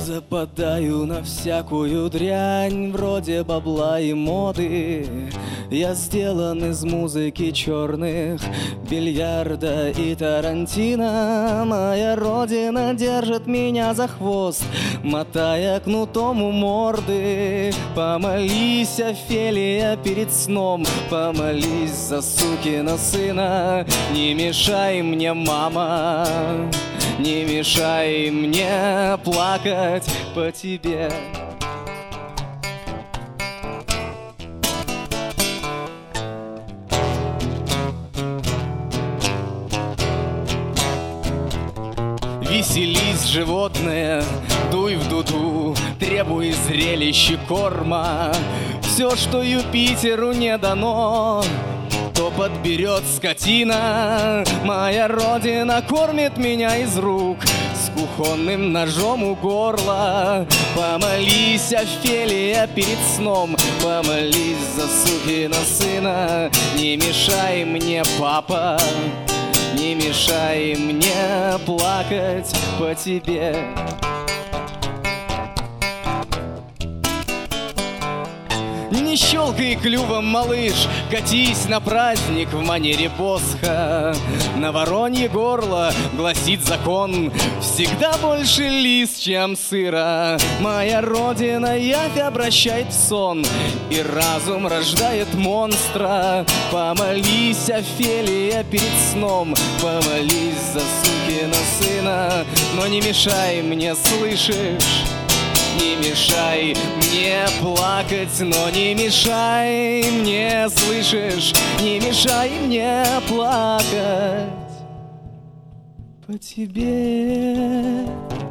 западаю на всякую дрянь, вроде бабла и моды. Я сделан из музыки черных, бильярда и Тарантино. Моя родина держит меня за хвост, мотая кнутом у морды. Помолись, Офелия, перед сном, помолись за сукина сына. Не мешай мне, мама, не мешай мне плакать по тебе. Веселись, животное, дуй в дуду, требуй зрелищ и корма. Все, что Юпитеру не дано, то подберет скотина. Моя родина кормит меня из рук с кухонным ножом у горла. Помолись, Офелия, перед сном, помолись за сукина сына. Не мешай мне, папа, не мешай мне плакать по тебе. Не щелкай клювом, малыш, катись на праздник в манере Босха. На воронье горло гласит закон: всегда больше лис, чем сыра. Моя родина явь обращает в сон, и разум рождает монстра. Помолись, Офелия, перед сном, помолись за сукина сына. Но не мешай мне, слышишь? Не мешай мне плакать, но не мешай мне, слышишь? Не мешай мне плакать по тебе.